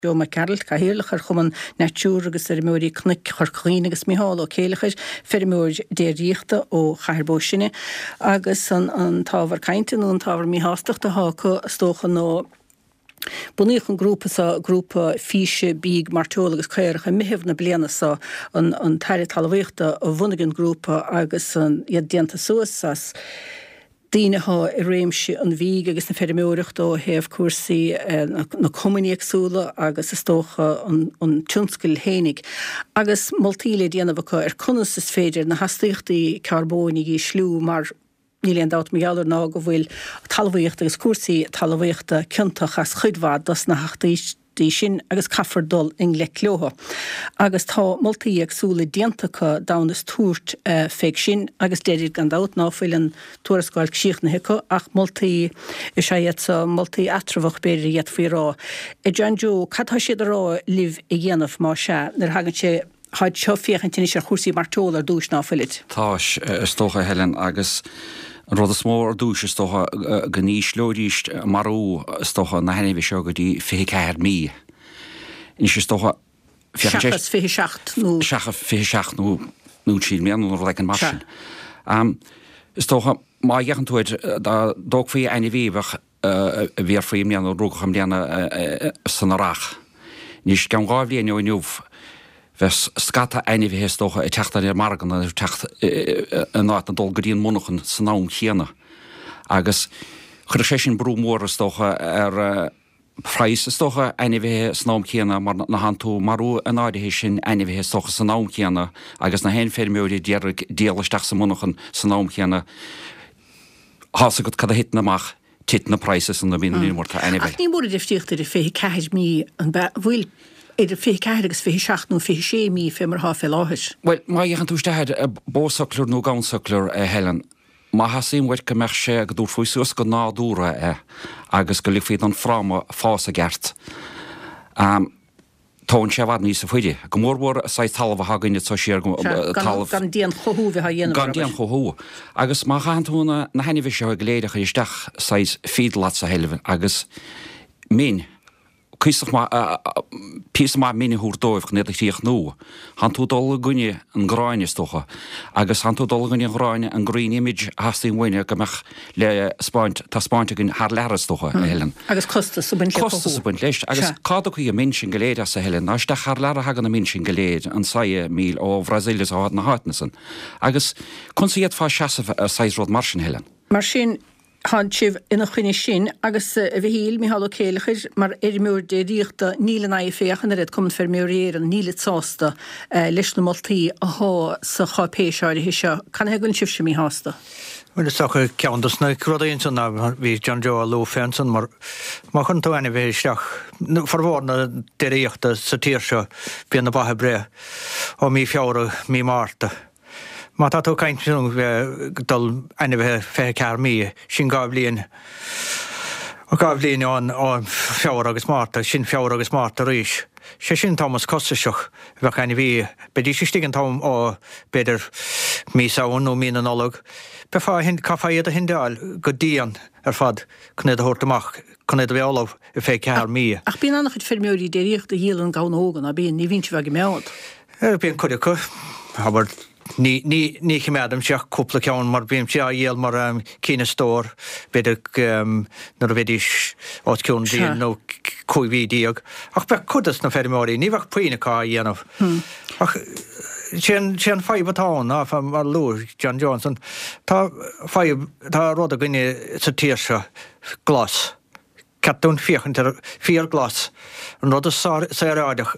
Jo me Carol Cahirlach chuman natúr agus móí cnic chorchéine agus míhall ó céalachaid fermúir déiríochta ó chairbóisina agus an táhar caiinteanú an táhar mí hásteachta hácha stócha nó buníoch an grúpa físe bíg martóla agus chéircha miheh na bliana sa an taire talhaíochta a bhunagin grúpa agus an iad dianta suasas Dínaha I réimse an bhíg agus na fermúireacht ó héamh cuasaí na comuníagsúla agus is tócha an tionscail hénig. Agus moltíle déanamhacha conas is féidir na hastaíochtaí carbónig í slú mar níl an dát meallar ná go bhfuil talmhaíocht agus cuasaí talmhaíochta cinnteach as chuidhvad das na hachtaí sin agus caffardul in le cleotha. Agus tá moltaí agsúla diantacha dánas túirt féic sin agus déidir gan dát ná fuil an tuarascáil síoch na hico ach moltaí is sé sa moltaí atrafach beidir iad faoi rá. I Janjo, cadtha siad rá liv I dhéanamh má se, nar hagann sé haid seo féchantin is ar chusaí martólar dúis ná fuilit. Táis stócha Helen agus rud a smór dúis stócha gní slóríist marú stócha na henna bhí seo go dtí fé ceir mí. In sé stócha Seachas fé seacht nó tíl mian nó le an marsin. Stócha má dheachan túid dóg faí aine bhíbach bhíar faí mian ó rúgacham déana san arach. Nís gan gáibhlíon ó inniuh Ves skata einige hestocha teachtar margan techt an ná an dul goíon munachan san nám chéana. Agus chuir sé sin brúmór stocha preis stocha einige snám chéana mar na hanú marú an áidehé sin einige stocha san nám chéana agus na hen fermiúí déalaisteach sa munachan san nám chéana. Hása go cad hit amach tit na preises an na bhíon mórta einige. Ach ní mór deftíochtta fé ceid mí an bhfuil Idir fé ceir agus fé seach nó fé sé mí fé mar há fé láthis. Well, má dhéchan túisteid bósaclúr nó gánsaclúr Helen. Má hasíon bhaid go meach sé go dúr faoi suas go nádúra agus go lifiad an fráma fása gert. Tón sé bhad níos a fuide. Go mór sa talmh haganine tá siar gan díon chothú bhí dhéanamh. Gan díon chothú. Agus má chaantúna na henna bhí seo gléideach isteach sais fídlat sa helbh agus mín Císach pís má mini húrdóibh nedig tíoch nó. Han tú dul gunne an gráine stocha, agus han tú dul gunne gráine an green image hastín bhaine go meach le Spáint tá Spáinte gin haar leras stocha Helen. Agus costas sa buint leis, agus cáda chu a minsin goléad sa Helen, ná iste haar lera hagan a minsin goléad an 6 míl ó Brasilis á na háitnasan. Agus consiad fá seasamh a 6 rud mar sin Helen. Mar sin han sib ina chuine sin agus a bhí híl mí hall céalachair mar múr déiríochta níle na féchan réad cum fermúréir an níle sásta leis na moltaí a há sa chápéiseáir hiise. Can hegann sib sem mí hásta? Well, it's auch counters na crudainson na vi John Joe Lou Fenson mar chun tú ena bhé isteach forhórna déiríochta sa tíirse bí na bathe bre ó mí feabhra mí Márta. Má tá tú caiintún dul ena bheith fé cear mí sin gáibhlíon ó gáibhlíon ó feabhar agus Márta, sin feabhar agus Márta ríis. sé sin Thomas Costaseach bheith ena bhí bedí sé stigan tám ó beidir mí saoin nó mí an olog. Be fá cafaíad a hindáil go díon fad chunéad a thuirtamach chunéad a bheith olah I fé cear mí. Ach bíon annach chud fermiúí déiríocht a dhéal an gáin ógan a bíon ní vín se bheith meád. Bíon chuidecha, habar ní chiméadam seach cúpla ceann mar bíam se a dhéal mar cína stór beidir nar a bheidís áit ciún díon nó cuihídíag. Ach be chudas na fermiúí, ní bheith puoineá dhéanamh. Ach Sin faibatáin á mar lúr John Johnson tá rud a gine sa tíirse glas. Catún fiochan fíor glas an rud a sáráideach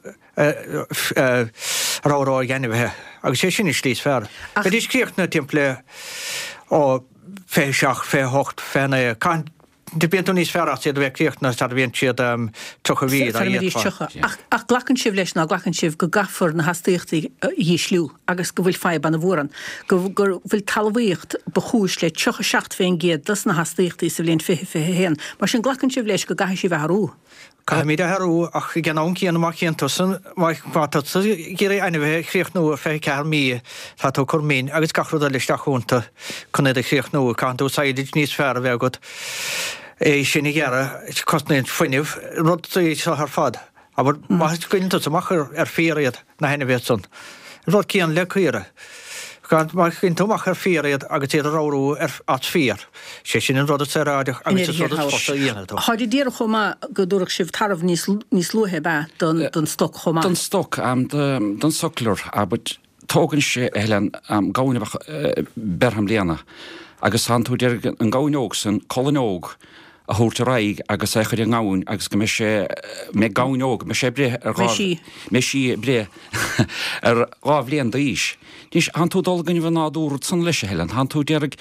ráráid ganimhethe agus sé sin is slís fear. Be dís críocht na timplé ó fé seach fé hocht féna de bíon níos fearach siad bheith críocht na tar bhíon siad tucha bhíad ach ghlachann sibh leis ná ghlachann sibh go gafar na hastaíochtaí hí slú agus go bhfuil feib an na bhóran go bhfuil talmhaíocht bechúis le tucha 7 féin géad das na hastaíochtaí sa bhíon fé héan mar sin ghlachann sibh leis go gaithí sibh harú. Caimid a harú ach gan cían amach chéan tusan gé aine bheith chríocht nó fé cear mí tá tú chumín agus gachrúd a leisteachúnta chun é chríocht nó canú saidir níos fear a bheith go é sinna ggheara cosnaíon foiineh rud é seo ar fad Aber má gointe amachar féad na hena bhéad son. Rod cían le chuire. Gan má cinn tomachar féad agus tí ráú at fér. sé sin an rud a ráideach agus dhéana. Háidir díar chomá go dúach sibh tarmh níos luthe be don stoc chomá. Don stoc don soclúr a tógann sé heile gáinebach berham léana agus hanú dear an gáinóg san choóg a thuúirte raig agus échar an gáin agus go sé mé gáinóg me sé bre mé si bre ar rábhlíon díis. Dís hanú dulgan bh náúr san leis heile hanú dearg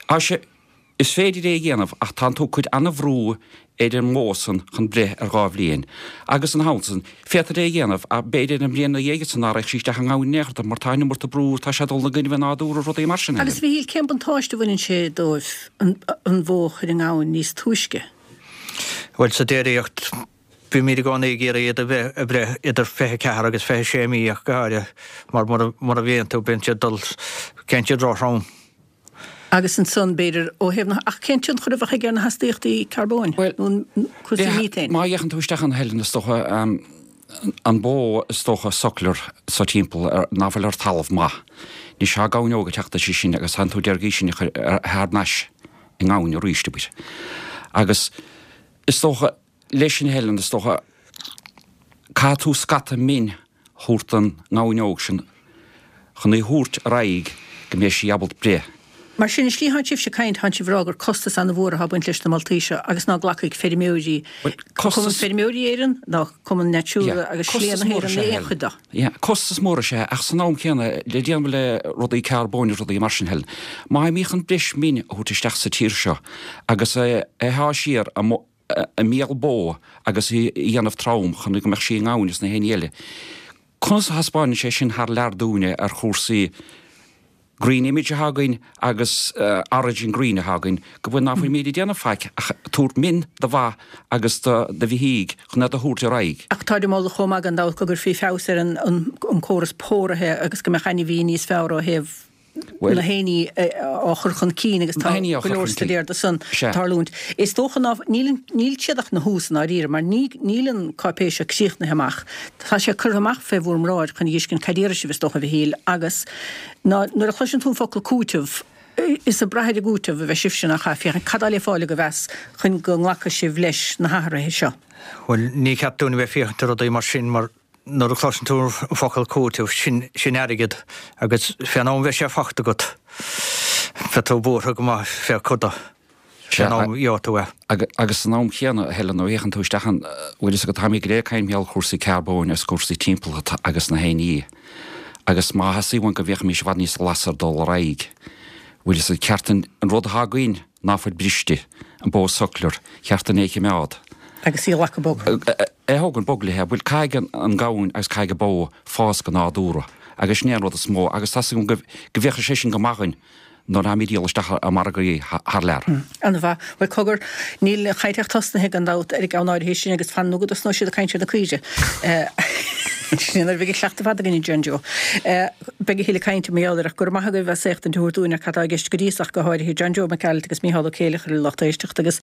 is féidir é dhéanamh ach tanú chuid anna bhrú éidir mósan chun bre ar gábhlíon. Agus an hásan fétar é dhéanamh a béidir an bliana dhéige san áreach síiste an gáin neachta mar taine mar brú tá sé dulna gin bh náúr rud é mar sin. Agus bhí ceap an táiste bhainn sé dóibh an bhóchar an gáin níos túisce. Bhfuil sa déireocht Bhí mí gána géir iad a bheith a bre idir fethe cehar agus fethe séíach gáire mar a bhéon tú binte dul cente rárám. Agus an son beidir ó hefna ach centún chud bh gar na hasíochttaí carbón mítain. Má dhéchan túisteach an heilin stocha an bó stocha soclúr sa timppel náfuil ar talamh má. Ní se gáinóga teachta sí sin agus han tú deargé sin thar neis i gáin a ríistebit. Agus is stocha leis sin heilin stocha cá tú scata mín thuirt an gáinóg sin chun é thuirt raig go mé sé jabalt bre. Mar sin slí han sibh se caiint han si bhrágur costas an bhór ha buint leis na Maltaise agus ná ghlacaigh ferméí ferméí éan ná cum netúra agus sléanana héir an chuda. Costas móra sé ach san nám chéanna le déanam le rudaí carbóin rudaí mar sin hell. Má míchan bris mín thuútaisteach sa tír seo agus há siar a míal bó agus i dhéanamh trám chun go meach sí gáinis na héile. Cos haspáin sé sin th leardúine ar chósaí Green Image hagain agus Origin Green hagain go bhfuil náfuil míad déanana feic túirt min de bha agus de bhíhíig chun a thuúirte raig. Ach táidir mála chomá an dá go gur fí fésar an choras pórathe agus go mechanní bhí níos fearr ó heh na héine áchar chun cí agus táirléir de san tarlúnt. Is tóchan níl siadach na hús ná ríir, mar nílan cápéise síocht na heach. Tá sé chuhamach fé bhúm ráid chun díoscin cadéire si bhestocha bh híl agus nuair a chuisisin tún focail cúteh is a braidir gúteh bheith sibh sin nach chafiach an cadálí fáile go bheits chun go nglacha sibh leis na háthe seo. Bhfuil ní ceapúna bheith fiochttar a mar sin mar Nor chlásin túr focail cóteh sin airigid agus féanám bheith sé fachta go fe tú bútha go má fé chuda féanám jóta. Agus an nám chéanna heile nó échan túistechan bhfuil go táí gré caiimheall chusaí carbóin as cuasaí timppla agus na héí. Agus má hasíhain go bhéh mís bhhad níos lasar dul raig. Bhfuil sa ceartan an rud hágaoin náfuid briste an bó soclúr cheartan éici meád. Agus í lecha bog. Hágann boglathe bhfuil caigan an gáin agus caiige bó fás go náúra, agus snéan rud a smó, agus tá go bhecha sé sin go maiin nó ha mídíalasteach a margaí th leir. An bheit bhfuil cogur níl chaiteach tasnathe an dát ag gánáir hé sin agus fan nugad nó siad a caiinte a chuide. Sinnar bhí chleachta fada gin John Joe. Begi héle caiinte méáidir gur maitha go bheith secht an túúna catá gist go díach go háir hí John Joe me ceil agus míhall chéile chu lechtéisteach agus